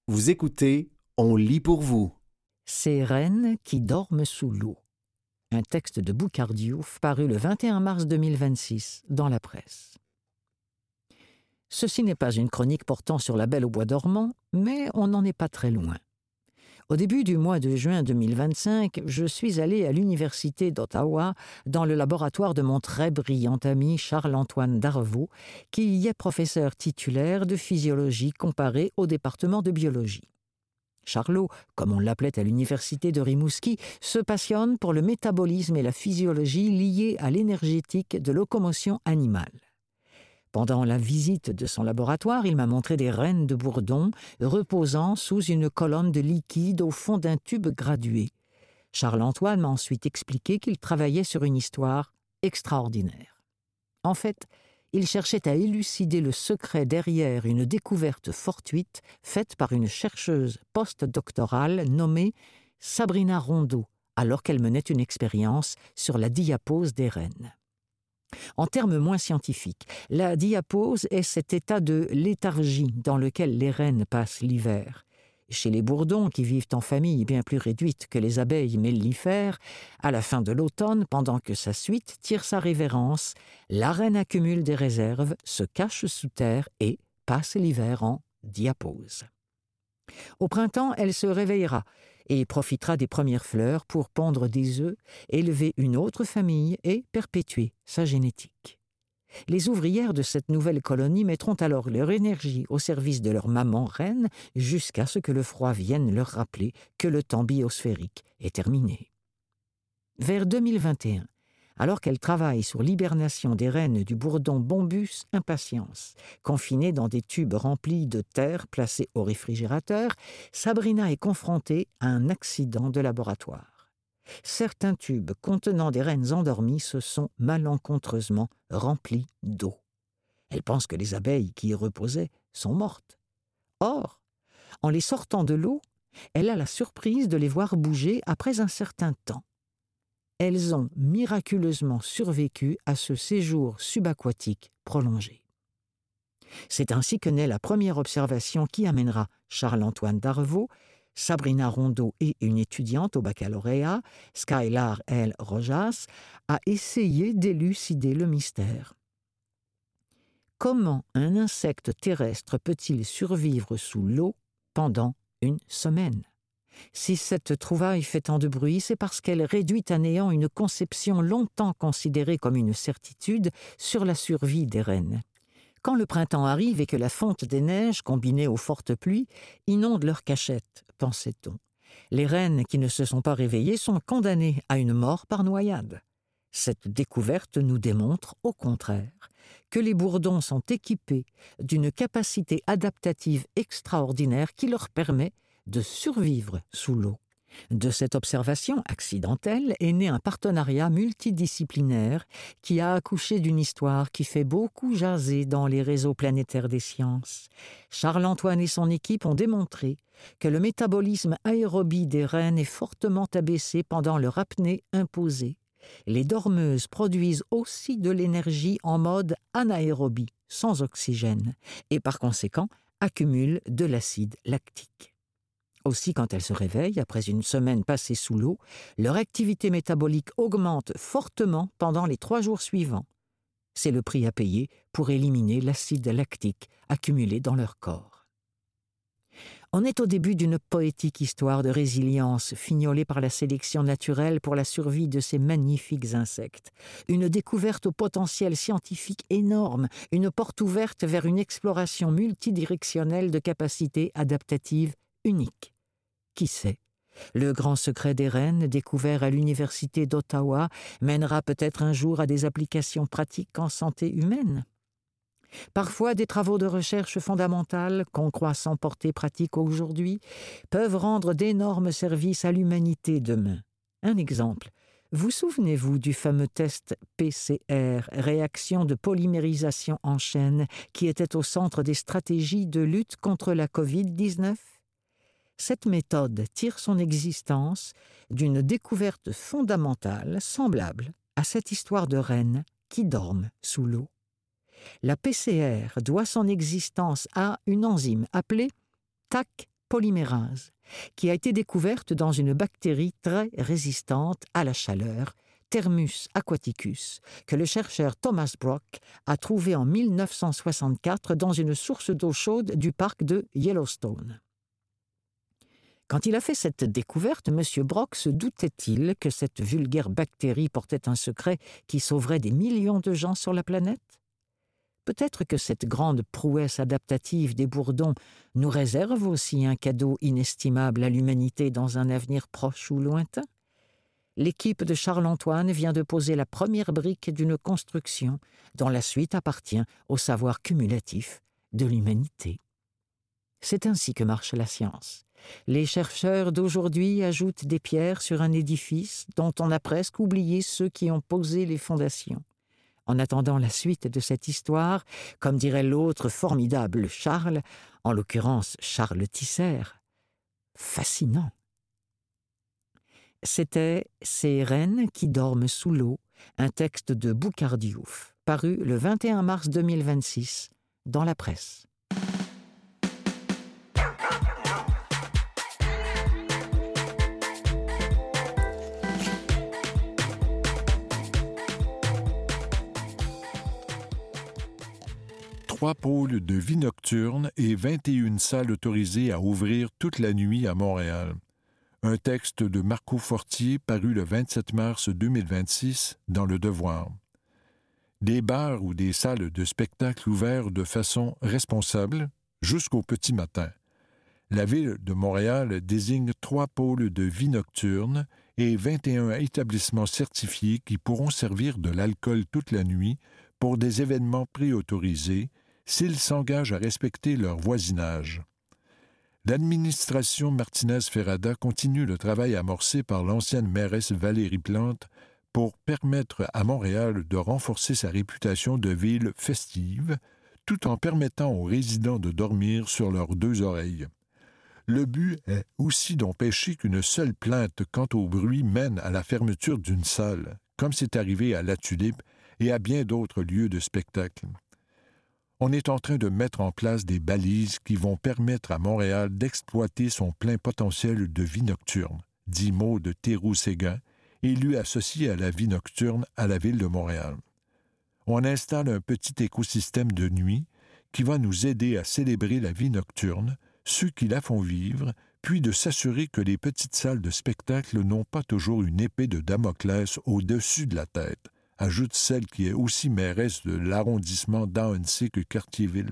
Vous écoutez, on lit pour vous. Ces rennes qui dorment sous l'eau. Un texte de Boucard-Diouf paru le 21 mars 2026 dans la presse. Ceci n'est pas une chronique portant sur la Belle au bois dormant, mais on n'en est pas très loin. Au début du mois de juin 2025, je suis allé à l'Université d'Ottawa dans le laboratoire de mon très brillant ami Charles-Antoine Darvaux, qui y est professeur titulaire de physiologie comparée au département de biologie. Charlot, comme on l'appelait à l'université de Rimouski, se passionne pour le métabolisme et la physiologie liés à l'énergétique de locomotion animale. Pendant la visite de son laboratoire, il m'a montré des rennes de bourdon reposant sous une colonne de liquide au fond d'un tube gradué. Charles-Antoine m'a ensuite expliqué qu'il travaillait sur une histoire extraordinaire. En fait, il cherchait à élucider le secret derrière une découverte fortuite faite par une chercheuse postdoctorale nommée Sabrina Rondeau, alors qu'elle menait une expérience sur la diapause des rennes. En termes moins scientifiques, la diapause est cet état de léthargie dans lequel les rennes passent l'hiver. Chez les bourdons, qui vivent en famille bien plus réduite que les abeilles mellifères, à la fin de l'automne, pendant que sa suite tire sa révérence, la reine accumule des réserves, se cache sous terre et passe l'hiver en diapause. Au printemps, elle se réveillera et profitera des premières fleurs pour pondre des œufs, élever une autre famille et perpétuer sa génétique. Les ouvrières de cette nouvelle colonie mettront alors leur énergie au service de leur maman reine jusqu'à ce que le froid vienne leur rappeler que le temps biosphérique est terminé. Vers 2021, alors qu'elle travaille sur l'hibernation des rennes du bourdon Bombus impatiens, confinées dans des tubes remplis de terre placés au réfrigérateur, Sabrina est confrontée à un accident de laboratoire. Certains tubes contenant des rennes endormies se sont malencontreusement remplis d'eau. Elle pense que les abeilles qui y reposaient sont mortes. Or, en les sortant de l'eau, elle a la surprise de les voir bouger après un certain temps. Elles ont miraculeusement survécu à ce séjour subaquatique prolongé. C'est ainsi que naît la première observation qui amènera Charles-Antoine Darvaux, Sabrina Rondeau et une étudiante au baccalauréat, Skylar L. Rojas, à essayer d'élucider le mystère. Comment un insecte terrestre peut-il survivre sous l'eau pendant une semaine ? Si cette trouvaille fait tant de bruit, c'est parce qu'elle réduit à néant une conception longtemps considérée comme une certitude sur la survie des rennes. Quand le printemps arrive et que la fonte des neiges, combinée aux fortes pluies, inonde leurs cachettes, pensait-on, les rennes qui ne se sont pas réveillées sont condamnées à une mort par noyade. Cette découverte nous démontre, au contraire, que les bourdons sont équipés d'une capacité adaptative extraordinaire qui leur permet de survivre sous l'eau. De cette observation accidentelle est né un partenariat multidisciplinaire qui a accouché d'une histoire qui fait beaucoup jaser dans les réseaux planétaires des sciences. Charles-Antoine et son équipe ont démontré que le métabolisme aérobie des rennes est fortement abaissé pendant leur apnée imposée. Les dormeuses produisent aussi de l'énergie en mode anaérobie, sans oxygène, et par conséquent accumulent de l'acide lactique. Aussi, quand elles se réveillent, après une semaine passée sous l'eau, leur activité métabolique augmente fortement pendant les 3 jours suivants. C'est le prix à payer pour éliminer l'acide lactique accumulé dans leur corps. On est au début d'une poétique histoire de résilience fignolée par la sélection naturelle pour la survie de ces magnifiques insectes. Une découverte au potentiel scientifique énorme, une porte ouverte vers une exploration multidirectionnelle de capacités adaptatives uniques. Qui sait, le grand secret des rennes, découvert à l'Université d'Ottawa, mènera peut-être un jour à des applications pratiques en santé humaine. Parfois, des travaux de recherche fondamentale, qu'on croit sans portée pratique aujourd'hui, peuvent rendre d'énormes services à l'humanité demain. Un exemple. Vous souvenez-vous du fameux test PCR, réaction de polymérisation en chaîne, qui était au centre des stratégies de lutte contre la COVID-19 ? Cette méthode tire son existence d'une découverte fondamentale semblable à cette histoire de rennes qui dorment sous l'eau. La PCR doit son existence à une enzyme appelée TAC polymérase, qui a été découverte dans une bactérie très résistante à la chaleur, Thermus aquaticus, que le chercheur Thomas Brock a trouvé en 1964 dans une source d'eau chaude du parc de Yellowstone. Quand il a fait cette découverte, M. Brock se doutait-il que cette vulgaire bactérie portait un secret qui sauverait des millions de gens sur la planète? Peut-être que cette grande prouesse adaptative des bourdons nous réserve aussi un cadeau inestimable à l'humanité dans un avenir proche ou lointain? L'équipe de Charles-Antoine vient de poser la première brique d'une construction dont la suite appartient au savoir cumulatif de l'humanité. C'est ainsi que marche la science. Les chercheurs d'aujourd'hui ajoutent des pierres sur un édifice dont on a presque oublié ceux qui ont posé les fondations. En attendant la suite de cette histoire, comme dirait l'autre formidable Charles, en l'occurrence Charles Tisser, fascinant. C'était « Ces reines qui dorment sous l'eau », un texte de Boukhar Diouf, paru le 21 mars 2026 dans la presse. Trois pôles de vie nocturne et 21 salles autorisées à ouvrir toute la nuit à Montréal. Un texte de Marco Fortier paru le 27 mars 2026 dans Le Devoir. Des bars ou des salles de spectacle ouverts de façon responsable jusqu'au petit matin. La Ville de Montréal désigne 3 pôles de vie nocturne et 21 établissements certifiés qui pourront servir de l'alcool toute la nuit pour des événements préautorisés s'ils s'engagent à respecter leur voisinage. L'administration Martinez-Ferrada continue le travail amorcé par l'ancienne mairesse Valérie Plante pour permettre à Montréal de renforcer sa réputation de ville festive, tout en permettant aux résidents de dormir sur leurs 2 oreilles. Le but est aussi d'empêcher qu'une seule plainte quant au bruit mène à la fermeture d'une salle, comme c'est arrivé à La Tulipe et à bien d'autres lieux de spectacle. On est en train de mettre en place des balises qui vont permettre à Montréal d'exploiter son plein potentiel de vie nocturne, dit Maude Théroux-Séguin, élu associé à la vie nocturne à la Ville de Montréal. On installe un petit écosystème de nuit qui va nous aider à célébrer la vie nocturne, ceux qui la font vivre, puis de s'assurer que les petites salles de spectacle n'ont pas toujours une épée de Damoclès au-dessus de la tête, ajoute celle qui est aussi mairesse de l'arrondissement d'Ahuntsic-Cartierville.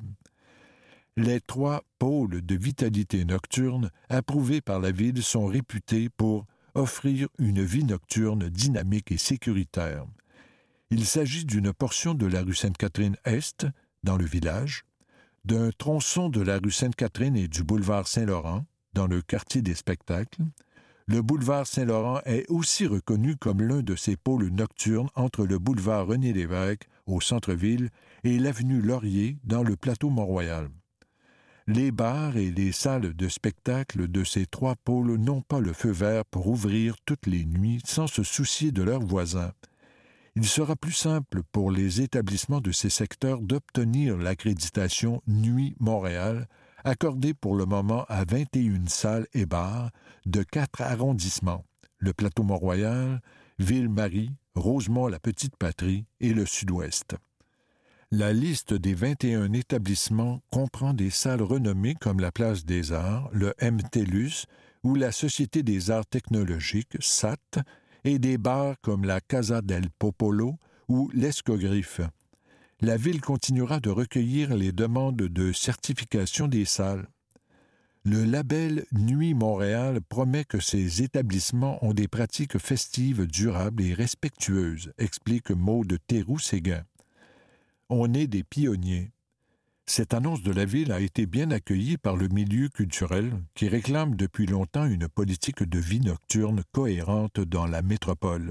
Les 3 pôles de vitalité nocturne approuvés par la Ville sont réputés pour offrir une vie nocturne dynamique et sécuritaire. Il s'agit d'une portion de la rue Sainte-Catherine-Est, dans le village, d'un tronçon de la rue Sainte-Catherine et du boulevard Saint-Laurent, dans le quartier des spectacles. Le boulevard Saint-Laurent est aussi reconnu comme l'un de ces pôles nocturnes entre le boulevard René-Lévesque, au centre-ville, et l'avenue Laurier, dans le plateau Mont-Royal. Les bars et les salles de spectacle de ces 3 pôles n'ont pas le feu vert pour ouvrir toutes les nuits sans se soucier de leurs voisins. Il sera plus simple pour les établissements de ces secteurs d'obtenir l'accréditation Nuit Montréal, accordée pour le moment à 21 salles et bars de 4 arrondissements, le plateau Mont-Royal, Ville-Marie, Rosemont-la-Petite-Patrie et le Sud-Ouest. La liste des 21 établissements comprend des salles renommées comme la Place des Arts, le MTELUS ou la Société des Arts Technologiques, SAT, et des bars comme la Casa del Popolo ou l'Escogriffe. La Ville continuera de recueillir les demandes de certification des salles. Le label Nuit Montréal promet que ces établissements ont des pratiques festives durables et respectueuses, explique Maude Théroux-Séguin. On est des pionniers. Cette annonce de la Ville a été bien accueillie par le milieu culturel qui réclame depuis longtemps une politique de vie nocturne cohérente dans la métropole.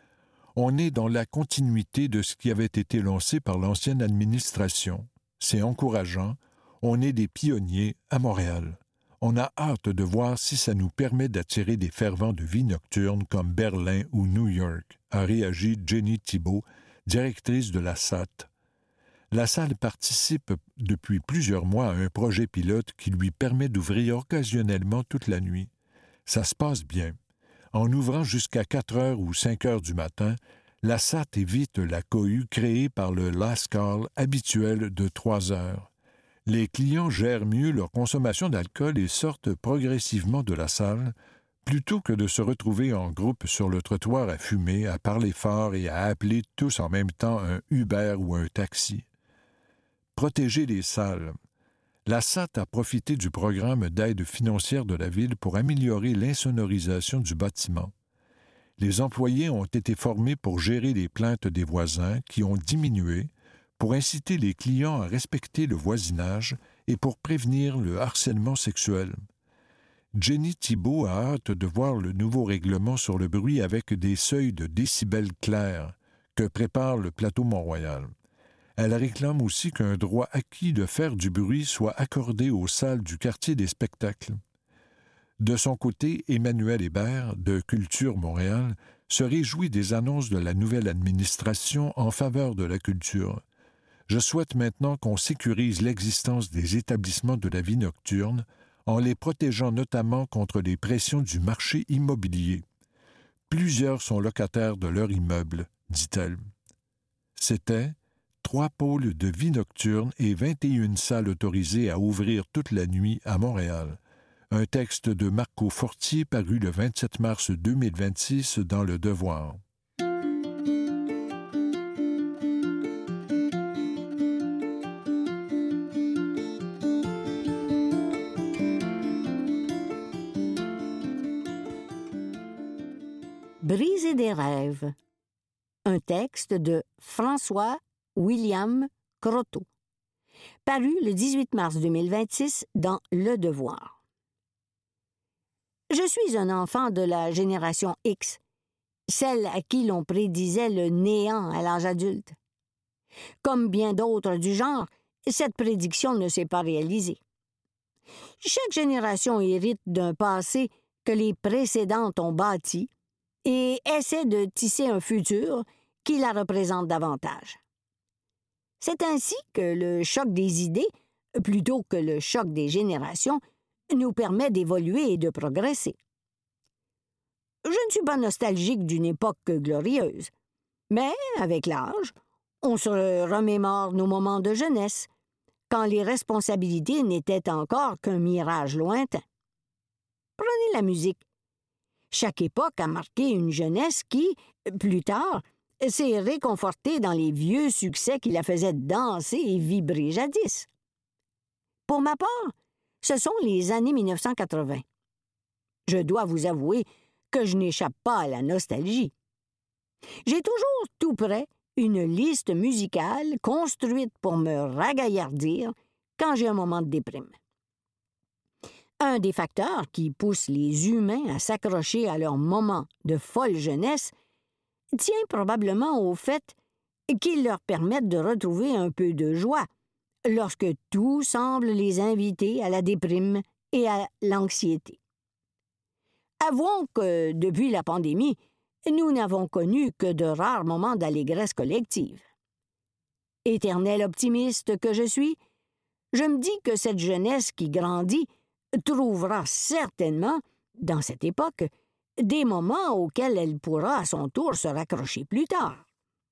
On est dans la continuité de ce qui avait été lancé par l'ancienne administration. C'est encourageant. On est des pionniers à Montréal. On a hâte de voir si ça nous permet d'attirer des fervents de vie nocturne comme Berlin ou New York, a réagi Jenny Thibault, directrice de la SAT. La salle participe depuis plusieurs mois à un projet pilote qui lui permet d'ouvrir occasionnellement toute la nuit. Ça se passe bien. En ouvrant jusqu'à 4 heures ou 5 heures du matin, la SAT évite la cohue créée par le last call habituel de 3 heures. Les clients gèrent mieux leur consommation d'alcool et sortent progressivement de la salle, plutôt que de se retrouver en groupe sur le trottoir à fumer, à parler fort et à appeler tous en même temps un Uber ou un taxi. Protéger les salles. La SAT a profité du programme d'aide financière de la Ville pour améliorer l'insonorisation du bâtiment. Les employés ont été formés pour gérer les plaintes des voisins qui ont diminué, pour inciter les clients à respecter le voisinage et pour prévenir le harcèlement sexuel. Jenny Thibault a hâte de voir le nouveau règlement sur le bruit avec des seuils de décibels clairs que prépare le plateau Mont-Royal. Elle réclame aussi qu'un droit acquis de faire du bruit soit accordé aux salles du quartier des spectacles. De son côté, Emmanuel Hébert, de Culture Montréal, se réjouit des annonces de la nouvelle administration en faveur de la culture. Je souhaite maintenant qu'on sécurise l'existence des établissements de la vie nocturne en les protégeant notamment contre les pressions du marché immobilier. Plusieurs sont locataires de leur immeuble, dit-elle. C'était 3 pôles de vie nocturne et 21 salles autorisées à ouvrir toute la nuit à Montréal. Un texte de Marco Fortier paru le 27 mars 2026 dans Le Devoir. Briser des rêves. Un texte de François William Croteau, paru le 18 mars 2026 dans Le Devoir. Je suis un enfant de la génération X, celle à qui l'on prédisait le néant à l'âge adulte. Comme bien d'autres du genre, cette prédiction ne s'est pas réalisée. Chaque génération hérite d'un passé que les précédentes ont bâti et essaie de tisser un futur qui la représente davantage. C'est ainsi que le choc des idées, plutôt que le choc des générations, nous permet d'évoluer et de progresser. Je ne suis pas nostalgique d'une époque glorieuse, mais avec l'âge, on se remémore nos moments de jeunesse, quand les responsabilités n'étaient encore qu'un mirage lointain. Prenez la musique. Chaque époque a marqué une jeunesse qui, plus tard, s'est réconfortée dans les vieux succès qui la faisaient danser et vibrer jadis. Pour ma part, ce sont les années 1980. Je dois vous avouer que je n'échappe pas à la nostalgie. J'ai toujours tout prêt une liste musicale construite pour me ragaillardir quand j'ai un moment de déprime. Un des facteurs qui pousse les humains à s'accrocher à leur moment de folle jeunesse tient probablement au fait qu'ils leur permettent de retrouver un peu de joie lorsque tout semble les inviter à la déprime et à l'anxiété. Avouons que, depuis la pandémie, nous n'avons connu que de rares moments d'allégresse collective. Éternel optimiste que je suis, je me dis que cette jeunesse qui grandit trouvera certainement, dans cette époque, des moments auxquels elle pourra à son tour se raccrocher plus tard.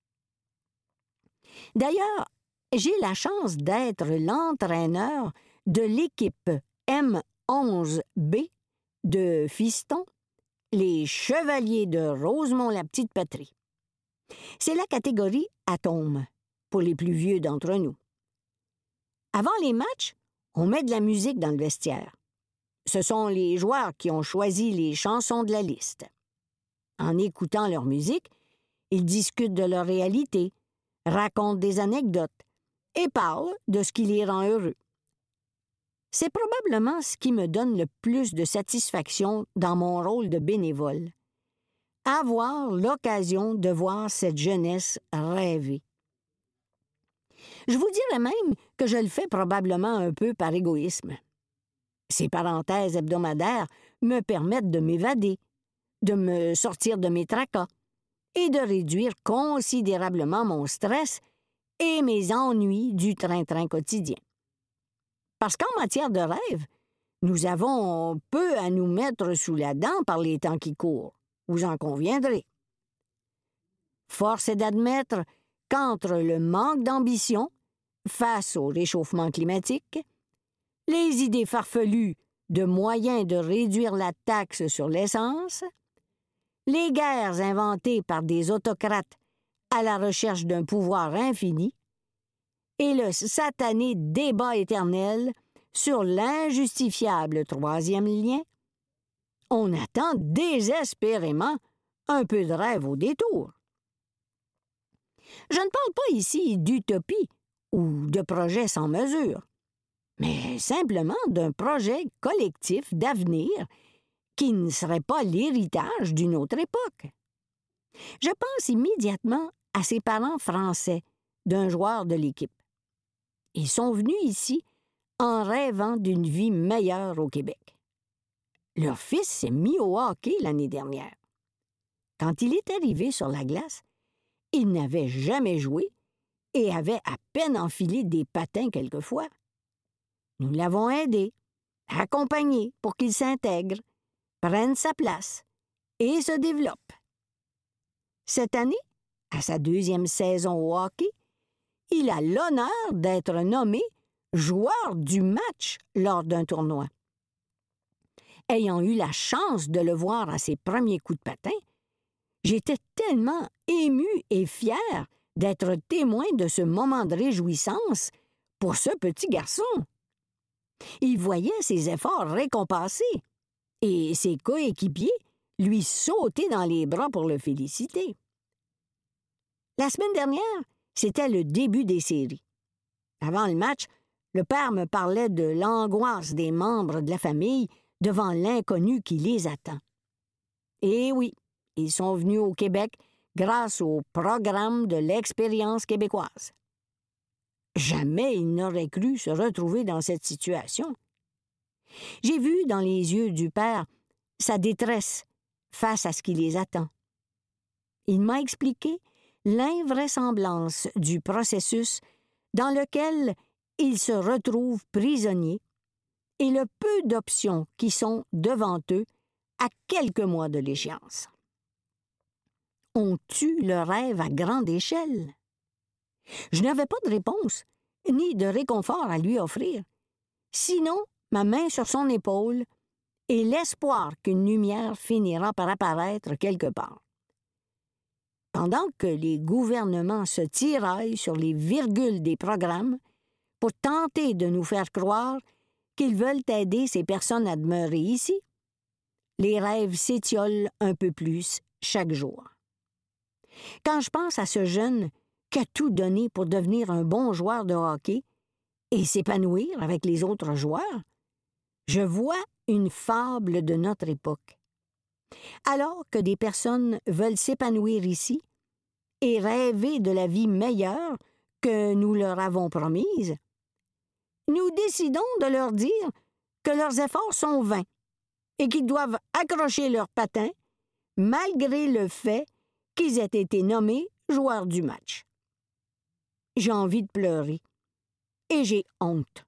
D'ailleurs, j'ai la chance d'être l'entraîneur de l'équipe M11B de Fiston, les Chevaliers de Rosemont-la-Petite-Patrie. C'est la catégorie Atome, pour les plus vieux d'entre nous. Avant les matchs, on met de la musique dans le vestiaire. Ce sont les joueurs qui ont choisi les chansons de la liste. En écoutant leur musique, ils discutent de leur réalité, racontent des anecdotes et parlent de ce qui les rend heureux. C'est probablement ce qui me donne le plus de satisfaction dans mon rôle de bénévole. Avoir l'occasion de voir cette jeunesse rêver. Je vous dirais même que je le fais probablement un peu par égoïsme. Ces parenthèses hebdomadaires me permettent de m'évader, de me sortir de mes tracas et de réduire considérablement mon stress et mes ennuis du train-train quotidien. Parce qu'en matière de rêve, nous avons peu à nous mettre sous la dent par les temps qui courent, vous en conviendrez. Force est d'admettre qu'entre le manque d'ambition face au réchauffement climatique, les idées farfelues de moyens de réduire la taxe sur l'essence, les guerres inventées par des autocrates à la recherche d'un pouvoir infini, et le satané débat éternel sur l'injustifiable troisième lien, on attend désespérément un peu de rêve au détour. Je ne parle pas ici d'utopie ou de projet sans mesure, mais simplement d'un projet collectif d'avenir qui ne serait pas l'héritage d'une autre époque. Je pense immédiatement à ces parents français d'un joueur de l'équipe. Ils sont venus ici en rêvant d'une vie meilleure au Québec. Leur fils s'est mis au hockey l'année dernière. Quand il est arrivé sur la glace, il n'avait jamais joué et avait à peine enfilé des patins quelquefois. Nous l'avons aidé, accompagné pour qu'il s'intègre, prenne sa place et se développe. Cette année, à sa 2e saison au hockey, il a l'honneur d'être nommé joueur du match lors d'un tournoi. Ayant eu la chance de le voir à ses premiers coups de patin, j'étais tellement ému et fier d'être témoin de ce moment de réjouissance pour ce petit garçon. Il voyait ses efforts récompensés et ses coéquipiers lui sautaient dans les bras pour le féliciter. La semaine dernière, c'était le début des séries. Avant le match, le père me parlait de l'angoisse des membres de la famille devant l'inconnu qui les attend. Et oui, ils sont venus au Québec grâce au programme de l'expérience québécoise. Jamais ils n'auraient cru se retrouver dans cette situation. J'ai vu dans les yeux du père sa détresse face à ce qui les attend. Il m'a expliqué l'invraisemblance du processus dans lequel ils se retrouvent prisonniers et le peu d'options qui sont devant eux à quelques mois de l'échéance. On tue le rêve à grande échelle. Je n'avais pas de réponse, ni de réconfort à lui offrir, sinon ma main sur son épaule et l'espoir qu'une lumière finira par apparaître quelque part. Pendant que les gouvernements se tiraillent sur les virgules des programmes pour tenter de nous faire croire qu'ils veulent aider ces personnes à demeurer ici, les rêves s'étiolent un peu plus chaque jour. Quand je pense à ce jeune qui a tout donné pour devenir un bon joueur de hockey et s'épanouir avec les autres joueurs, je vois une fable de notre époque. Alors que des personnes veulent s'épanouir ici et rêver de la vie meilleure que nous leur avons promise, nous décidons de leur dire que leurs efforts sont vains et qu'ils doivent accrocher leurs patins malgré le fait qu'ils aient été nommés joueurs du match. J'ai envie de pleurer et j'ai honte.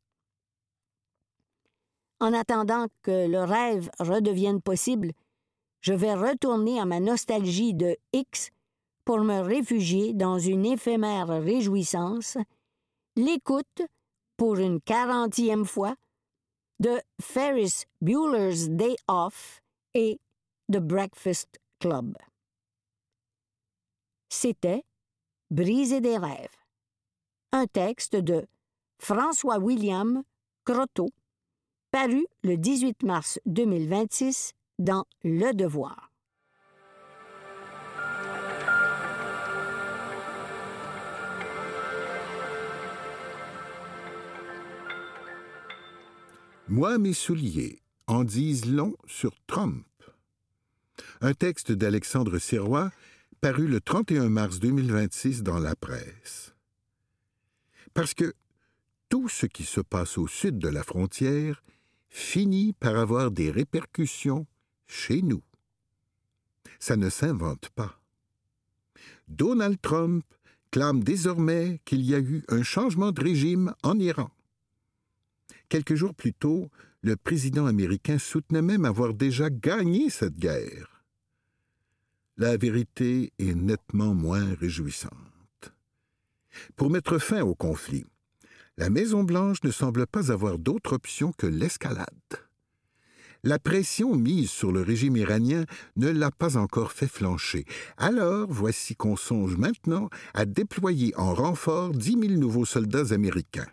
En attendant que le rêve redevienne possible, je vais retourner à ma nostalgie de X pour me réfugier dans une éphémère réjouissance, l'écoute, pour une 40e fois, de Ferris Bueller's Day Off et The Breakfast Club. C'était Briser des rêves, un texte de François-William Croteau, paru le 18 mars 2026 dans Le Devoir. Moi, mes souliers en disent long sur Trump. Un texte d'Alexandre Sirois paru le 31 mars 2026 dans la presse. Parce que tout ce qui se passe au sud de la frontière finit par avoir des répercussions chez nous. Ça ne s'invente pas. Donald Trump clame désormais qu'il y a eu un changement de régime en Iran. Quelques jours plus tôt, le président américain soutenait même avoir déjà gagné cette guerre. La vérité est nettement moins réjouissante. Pour mettre fin au conflit, la Maison-Blanche ne semble pas avoir d'autre option que l'escalade. La pression mise sur le régime iranien ne l'a pas encore fait flancher. Alors, voici qu'on songe maintenant à déployer en renfort 10 000 nouveaux soldats américains.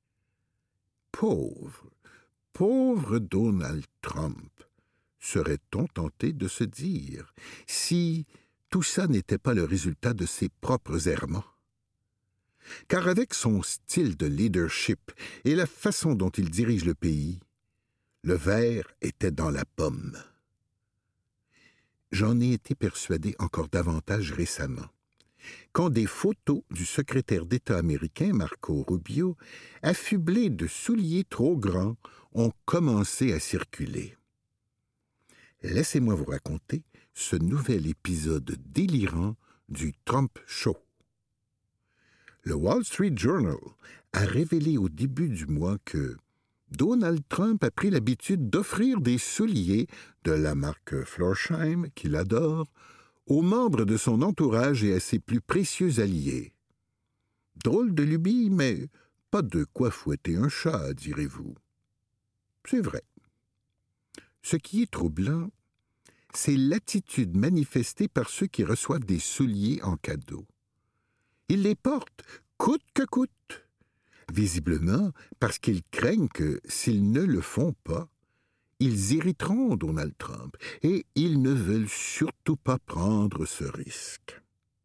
Pauvre Donald Trump, serait-on tenté de se dire, si tout ça n'était pas le résultat de ses propres errements? Car avec son style de leadership et la façon dont il dirige le pays, le ver était dans la pomme. J'en ai été persuadé encore davantage récemment, quand des photos du secrétaire d'État américain Marco Rubio, affublé de souliers trop grands, ont commencé à circuler. Laissez-moi vous raconter ce nouvel épisode délirant du Trump Show. Le Wall Street Journal a révélé au début du mois que Donald Trump a pris l'habitude d'offrir des souliers de la marque Florsheim, qu'il adore, aux membres de son entourage et à ses plus précieux alliés. Drôle de lubie, mais pas de quoi fouetter un chat, direz-vous. C'est vrai. Ce qui est troublant, c'est l'attitude manifestée par ceux qui reçoivent des souliers en cadeau. Ils les portent coûte que coûte, visiblement parce qu'ils craignent que, s'ils ne le font pas, ils irriteront Donald Trump, et ils ne veulent surtout pas prendre ce risque.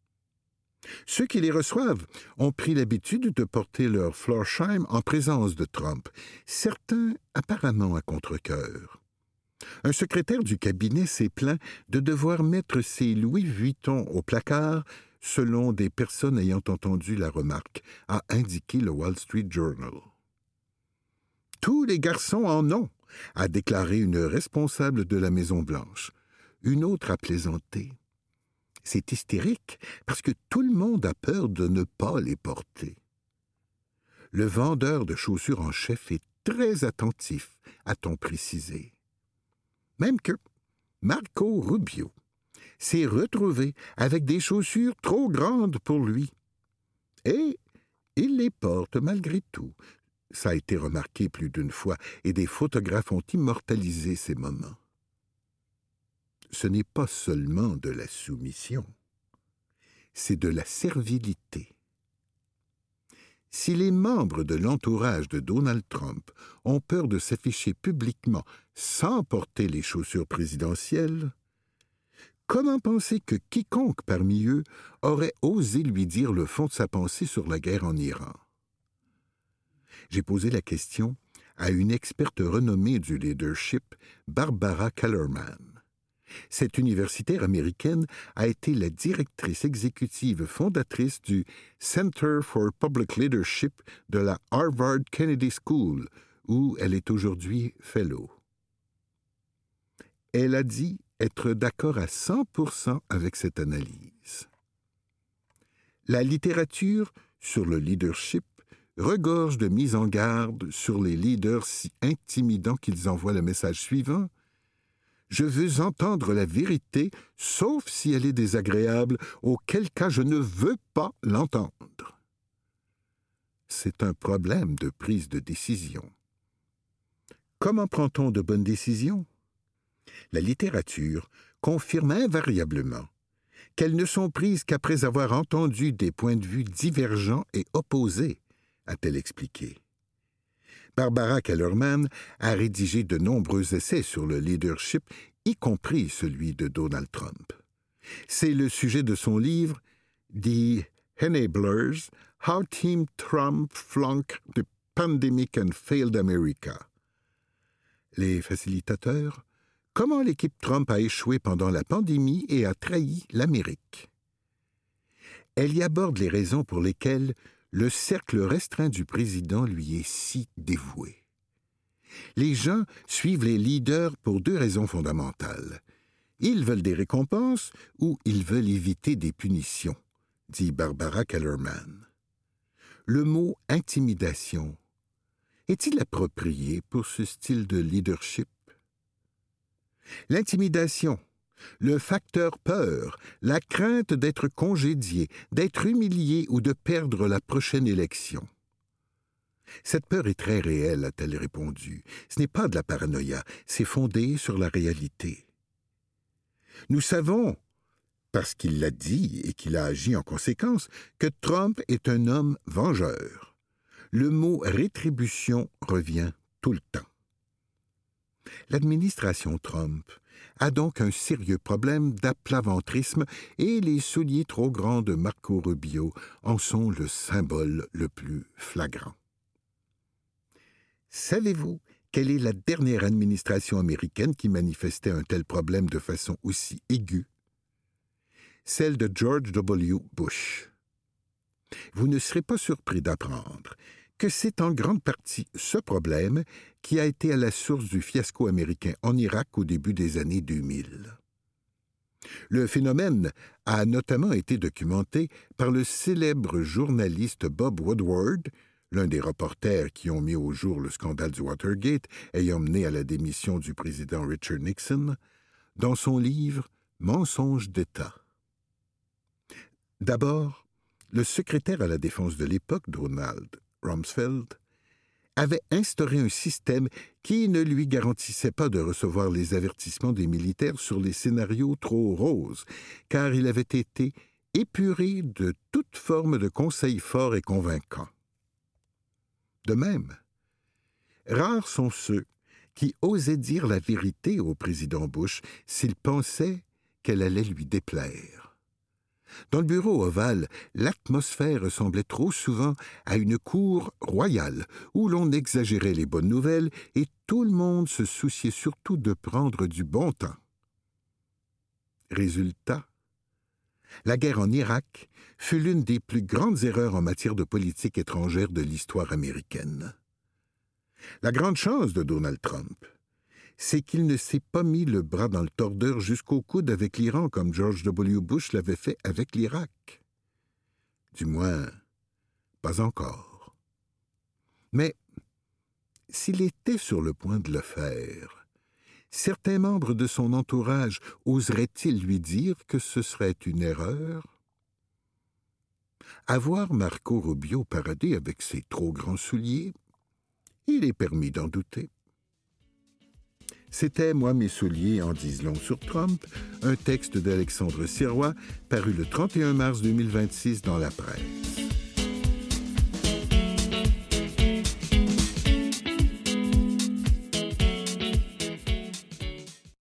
Ceux qui les reçoivent ont pris l'habitude de porter leur Florsheim en présence de Trump, certains apparemment à contre-cœur. Un secrétaire du cabinet s'est plaint de devoir mettre ses Louis Vuitton au placard selon des personnes ayant entendu la remarque, a indiqué le Wall Street Journal. Tous les garçons en ont, a déclaré une responsable de la Maison-Blanche. Une autre a plaisanté. C'est hystérique parce que tout le monde a peur de ne pas les porter. Le vendeur de chaussures en chef est très attentif, a-t-on précisé. Même que Marco Rubio s'est retrouvé avec des chaussures trop grandes pour lui. Et il les porte malgré tout. Ça a été remarqué plus d'une fois, et des photographes ont immortalisé ces moments. Ce n'est pas seulement de la soumission, c'est de la servilité. Si les membres de l'entourage de Donald Trump ont peur de s'afficher publiquement sans porter les chaussures présidentielles, comment penser que quiconque parmi eux aurait osé lui dire le fond de sa pensée sur la guerre en Iran? J'ai posé la question à une experte renommée du leadership, Barbara Kellerman. Cette universitaire américaine a été la directrice exécutive fondatrice du Center for Public Leadership de la Harvard Kennedy School, où elle est aujourd'hui fellow. Elle a dit être d'accord à 100% avec cette analyse. La littérature sur le leadership regorge de mises en garde sur les leaders si intimidants qu'ils envoient le message suivant: « Je veux entendre la vérité, sauf si elle est désagréable, auquel cas je ne veux pas l'entendre. » C'est un problème de prise de décision. Comment prend-on de bonnes décisions? La littérature confirme invariablement qu'elles ne sont prises qu'après avoir entendu des points de vue divergents et opposés, a-t-elle expliqué. Barbara Kellerman a rédigé de nombreux essais sur le leadership, y compris celui de Donald Trump. C'est le sujet de son livre « The Enablers: How Team Trump Flunked the Pandemic and Failed America ». Les facilitateurs: comment l'équipe Trump a échoué pendant la pandémie et a trahi l'Amérique. Elle y aborde les raisons pour lesquelles le cercle restreint du président lui est si dévoué. Les gens suivent les leaders pour deux raisons fondamentales. Ils veulent des récompenses ou ils veulent éviter des punitions, dit Barbara Kellerman. Le mot « intimidation » est-il approprié pour ce style de leadership? L'intimidation, le facteur peur, la crainte d'être congédié, d'être humilié ou de perdre la prochaine élection. Cette peur est très réelle, a-t-elle répondu. Ce n'est pas de la paranoïa, c'est fondé sur la réalité. Nous savons, parce qu'il l'a dit et qu'il a agi en conséquence, que Trump est un homme vengeur. Le mot « rétribution » revient tout le temps. L'administration Trump a donc un sérieux problème d'aplaventrisme et les souliers trop grands de Marco Rubio en sont le symbole le plus flagrant. Savez-vous quelle est la dernière administration américaine qui manifestait un tel problème de façon aussi aiguë? Celle de George W. Bush. Vous ne serez pas surpris d'apprendre que c'est en grande partie ce problème qui a été à la source du fiasco américain en Irak au début des années 2000. Le phénomène a notamment été documenté par le célèbre journaliste Bob Woodward, l'un des reporters qui ont mis au jour le scandale du Watergate ayant mené à la démission du président Richard Nixon, dans son livre « Mensonges d'État ». D'abord, le secrétaire à la défense de l'époque, Donald Rumsfeld, avait instauré un système qui ne lui garantissait pas de recevoir les avertissements des militaires sur les scénarios trop roses, car il avait été épuré de toute forme de conseils forts et convaincants. De même, rares sont ceux qui osaient dire la vérité au président Bush s'ils pensaient qu'elle allait lui déplaire. Dans le bureau ovale, l'atmosphère ressemblait trop souvent à une cour royale où l'on exagérait les bonnes nouvelles et tout le monde se souciait surtout de prendre du bon temps. Résultat, la guerre en Irak fut l'une des plus grandes erreurs en matière de politique étrangère de l'histoire américaine. La grande chance de Donald Trump, c'est qu'il ne s'est pas mis le bras dans le tordeur jusqu'au coude avec l'Iran comme George W. Bush l'avait fait avec l'Irak. Du moins, pas encore. Mais s'il était sur le point de le faire, certains membres de son entourage oseraient-ils lui dire que ce serait une erreur? À voir Marco Rubio parader avec ses trop grands souliers, il est permis d'en douter. C'était « Moi, mes souliers en disent long sur Trump », un texte d'Alexandre Sirois paru le 31 mars 2026 dans la presse.